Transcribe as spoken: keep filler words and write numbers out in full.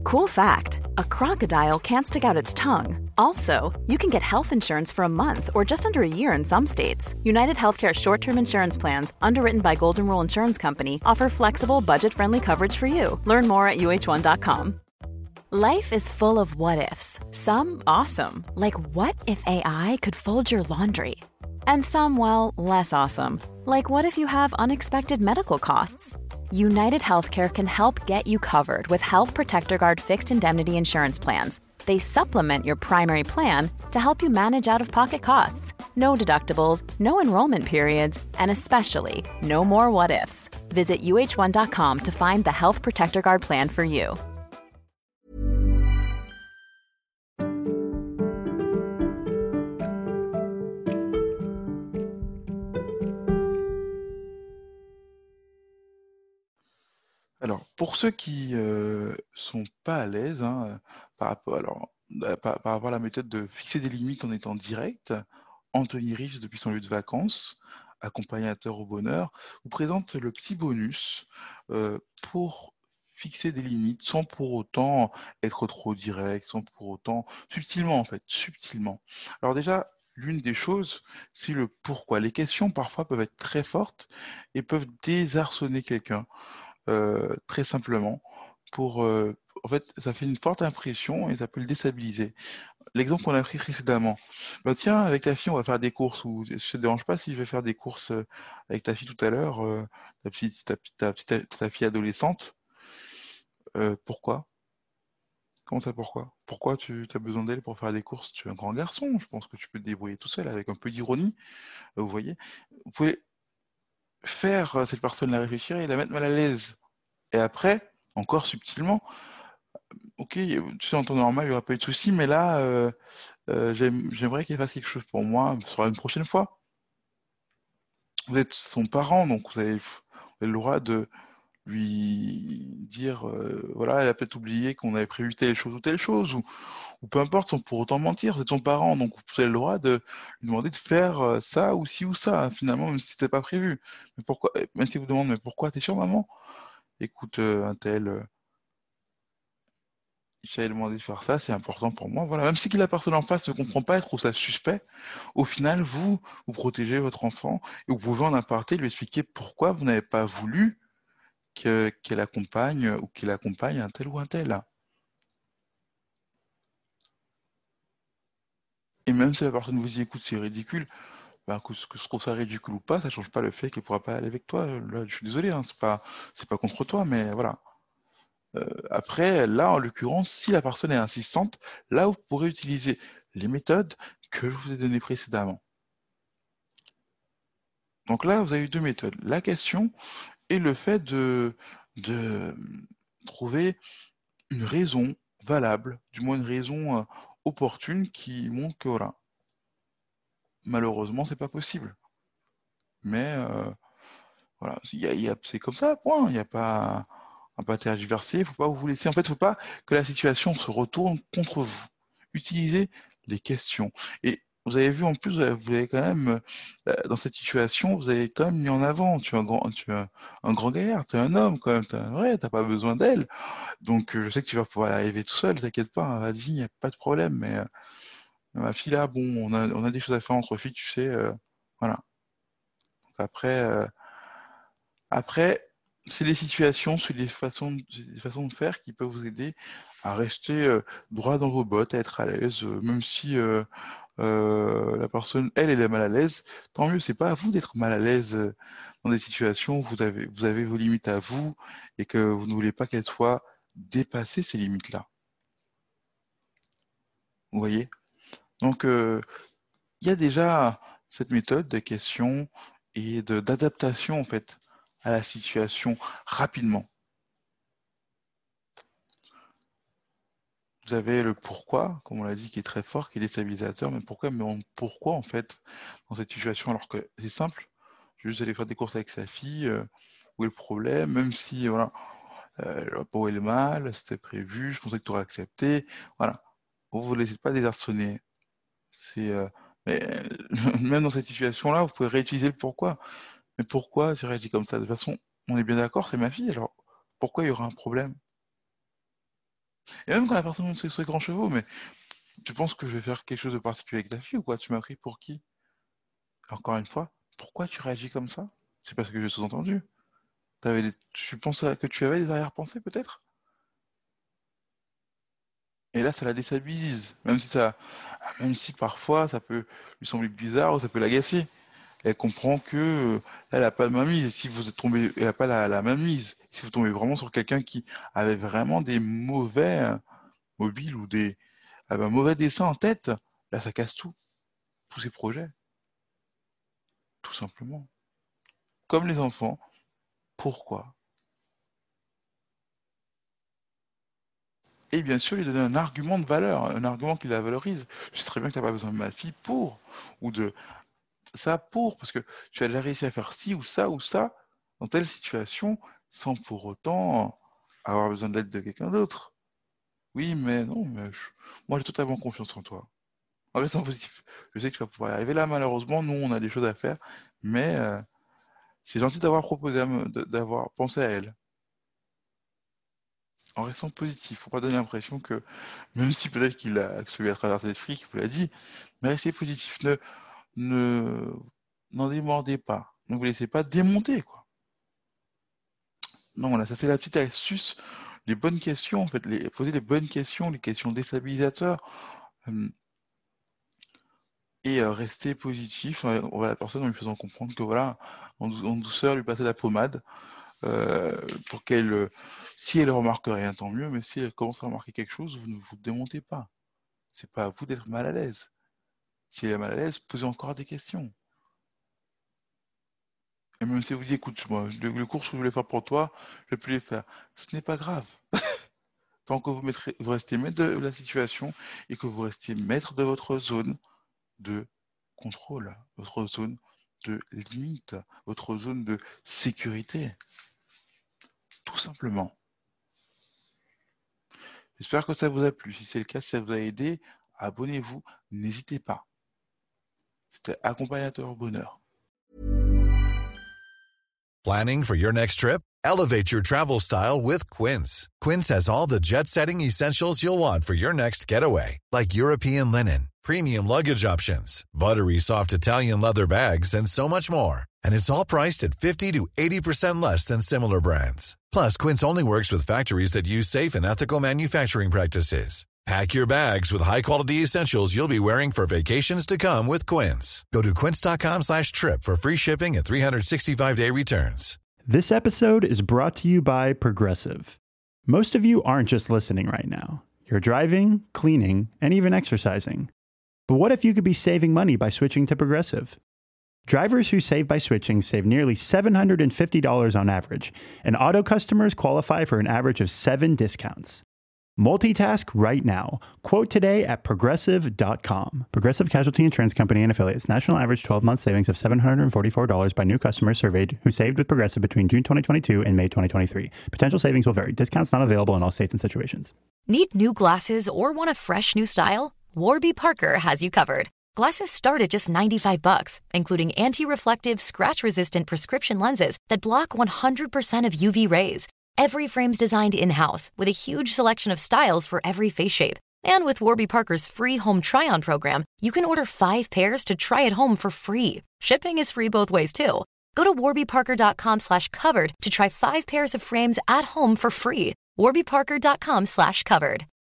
Cool fact, a crocodile can't stick out its tongue. Also, you can get health insurance for a month or just under a year in some states. United Healthcare short-term insurance plans, underwritten by Golden Rule Insurance Company, offer flexible, budget-friendly coverage for you. Learn more at U H one dot com. Life is full of what-ifs. Some awesome, like what if A I could fold your laundry? And some, well, less awesome, like what if you have unexpected medical costs? United Healthcare can help get you covered with Health Protector Guard fixed indemnity insurance plans. They supplement your primary plan to help you manage out-of-pocket costs. No deductibles, no enrollment periods, and especially no more what-ifs. Visit U H one dot com to find the Health Protector Guard plan for you. Alors, pour ceux qui euh, sont pas à l'aise hein, par rapport, alors, euh, par, par rapport à la méthode de fixer des limites en étant direct, Anthony Rives, depuis son lieu de vacances, accompagnateur au bonheur, vous présente le petit bonus euh, pour fixer des limites sans pour autant être trop direct, sans pour autant, subtilement en fait, subtilement. Alors déjà, l'une des choses, c'est le pourquoi. Les questions parfois peuvent être très fortes et peuvent désarçonner quelqu'un. Euh, très simplement pour euh, en fait ça fait une forte impression et ça peut le déstabiliser. L'exemple qu'on a pris précédemment, bah tiens avec ta fille on va faire des courses ou ça te dérange pas si je vais faire des courses euh, avec ta fille tout à l'heure, euh, ta petite ta, ta, ta, ta fille adolescente, euh, pourquoi? Comment ça pourquoi? Pourquoi tu as besoin d'elle pour faire des courses? Tu es un grand garçon, je pense que tu peux te débrouiller tout seul avec un peu d'ironie, euh, vous voyez? Vous pouvez faire euh, cette personne la réfléchir et la mettre mal à l'aise. Et après, encore subtilement, ok, tu sais, en temps normal, il n'y aura pas eu de souci, mais là, euh, euh, j'aime- j'aimerais qu'il fasse quelque chose pour moi sur une prochaine fois. Vous êtes son parent, donc vous avez, vous avez le droit de lui dire, euh, voilà, elle a peut-être oublié qu'on avait prévu telle chose ou telle chose, ou, ou peu importe, sans pour autant mentir, vous êtes son parent, donc vous avez le droit de lui demander de faire euh, ça ou ci ou ça, hein, finalement, même si c'était pas prévu. Mais pourquoi, même si vous demandez, mais pourquoi, t'es sûr, maman? Écoute, euh, un tel. euh, J'avais demandé de faire ça, c'est important pour moi. Voilà, même si la personne en face ne comprend pas, elle trouve ça suspect, au final, vous, vous protégez votre enfant et vous pouvez en aparté lui expliquer pourquoi vous n'avez pas voulu que- qu'elle accompagne ou qu'il accompagne un tel ou un tel. Et même si la personne vous dit, écoute, c'est ridicule, ben, que, ce que je trouve ça ridicule ou pas, ça change pas le fait qu'elle pourra pas aller avec toi. Là, je suis désolé, hein, c'est pas, c'est pas contre toi, mais voilà. Euh, après, là, en l'occurrence, si la personne est insistante, là, vous pourrez utiliser les méthodes que je vous ai données précédemment. Donc là, vous avez eu deux méthodes, la question et le fait de, de trouver une raison valable, du moins une raison euh, opportune qui montre que voilà, malheureusement, c'est pas possible. Mais euh, voilà, il y a- il y a- c'est comme ça, point. Il n'y a pas à pas tergiverser, il faut pas vous laisser. En fait, il ne faut pas que la situation se retourne contre vous. Utilisez les questions. Et vous avez vu en plus, vous avez vous avez quand même, euh, dans cette situation, vous avez quand même mis en avant, tu es un grand, tu es un, un grand gaillard, tu es un homme quand même, t'as, ouais, t'as pas besoin d'elle. Donc euh, je sais que tu vas pouvoir y arriver tout seul, t'inquiète pas, hein, vas-y, y a pas de problème. Mais euh, ma fille là, bon, on a, on a des choses à faire entre filles, tu sais, euh, voilà. Donc après, euh, après, c'est les situations, c'est les façons, des façons de faire qui peuvent vous aider à rester euh, droit dans vos bottes, à être à l'aise, euh, même si euh, euh, la personne, elle, elle est mal à l'aise. Tant mieux, c'est pas à vous d'être mal à l'aise euh, dans des situations où vous avez, vous avez vos limites à vous et que vous ne voulez pas qu'elles soient dépassées, ces limites-là. Vous voyez? Donc, euh, il y a déjà cette méthode de question et de d'adaptation, en fait, à la situation rapidement. Vous avez le pourquoi, comme on l'a dit, qui est très fort, qui est déstabilisateur, mais pourquoi, mais on- pourquoi en fait dans cette situation alors que c'est simple, juste aller faire des courses avec sa fille, euh, où est le problème, même si voilà, euh, le pot est le mal, c'était prévu, je pensais que tu aurais accepté, voilà. Vous ne vous laissez pas désarçonner. C'est euh, mais même dans cette situation-là, vous pouvez réutiliser le pourquoi. Mais pourquoi tu réagis comme ça? De toute façon, on est bien d'accord, c'est ma fille, alors pourquoi il y aura un problème? Et même quand la personne monte ses grands chevaux, mais tu penses que je vais faire quelque chose de particulier avec ta fille ou quoi? Tu m'as pris pour qui? Encore une fois, pourquoi tu réagis comme ça? C'est parce que j'ai sous-entendu. T'avais des... Tu penses que tu avais des arrière-pensées peut-être? Et là, ça la déstabilise, même si ça, même si parfois ça peut lui sembler bizarre ou ça peut l'agacer. Elle comprend que euh, elle n'a pas de mainmise. Et si vous êtes tombé, elle n'a pas la, la mainmise. Si vous tombez vraiment sur quelqu'un qui avait vraiment des mauvais euh, mobiles ou des avait un mauvais dessin en tête, là, ça casse tout, tous ses projets, tout simplement. Comme les enfants. Pourquoi? Et bien sûr, lui donner un argument de valeur, un argument qui la valorise. Je sais très bien que tu n'as pas besoin de ma fille pour, ou de ça pour, parce que tu as réussi à faire ci ou ça ou ça dans telle situation sans pour autant avoir besoin de l'aide de quelqu'un d'autre. Oui, mais non, mais je- moi j'ai totalement confiance en toi. En restant positif, je sais que tu vas pouvoir y arriver. Là, malheureusement, nous, on a des choses à faire, mais euh, c'est gentil d'avoir proposé, à me- de- d'avoir pensé à elle. En restant positif, faut pas donner l'impression que, même si peut-être qu'il a, que ça lui a traversé l'esprit, qu'il vous l'a dit, mais restez positif. Ne, ne, n'en démordez pas. Ne vous laissez pas démonter, quoi. Non, voilà, ça c'est la petite astuce, les bonnes questions, en fait, les, poser les bonnes questions, les questions déstabilisateurs, euh, et euh, rester positif, euh, voilà, la personne en lui faisant comprendre que voilà, en, dou- en douceur, lui passer la pommade, euh, pour qu'elle, euh, si elle remarque rien, tant mieux, mais si elle commence à remarquer quelque chose, vous ne vous démontez pas. C'est pas à vous d'être mal à l'aise. Si elle est mal à l'aise, posez encore des questions. Et même si vous dites, écoute, moi, le, le cours que je voulais faire pour toi, je vais plus les faire. Ce n'est pas grave. Tant que vous, mettrez, vous restez maître de la situation et que vous restez maître de votre zone de contrôle, votre zone de limite, votre zone de sécurité, tout simplement. J'espère que ça vous a plu. Si c'est le cas, si ça vous a aidé, abonnez-vous, n'hésitez pas. C'était Accompagnateur Bonheur. Planning for your next trip? Elevate your travel style with Quince. Quince has all the jet-setting essentials you'll want for your next getaway, like European linen, premium luggage options, buttery soft Italian leather bags, and so much more. And it's all priced at fifty to eighty percent less than similar brands. Plus, Quince only works with factories that use safe and ethical manufacturing practices. Pack your bags with high-quality essentials you'll be wearing for vacations to come with Quince. Go to quince.com slash trip for free shipping and three sixty-five day returns. This episode is brought to you by Progressive. Most of you aren't just listening right now. You're driving, cleaning, and even exercising. But what if you could be saving money by switching to Progressive? Drivers who save by switching save nearly seven hundred fifty dollars on average, and auto customers qualify for an average of seven discounts. Multitask right now. Quote today at progressive dot com. Progressive Casualty Insurance Company and Affiliates. National average twelve-month savings of seven hundred forty-four dollars by new customers surveyed who saved with Progressive between June twenty twenty-two and May twenty twenty-three. Potential savings will vary. Discounts not available in all states and situations. Need new glasses or want a fresh new style? Warby Parker has you covered. Glasses start at just ninety-five bucks, including anti-reflective, scratch-resistant prescription lenses that block one hundred percent of U V rays. Every frame's designed in-house with a huge selection of styles for every face shape. And with Warby Parker's free home try-on program, you can order five pairs to try at home for free. Shipping is free both ways, too. Go to warbyparker.com slash covered to try five pairs of frames at home for free. warbyparker.com slash covered.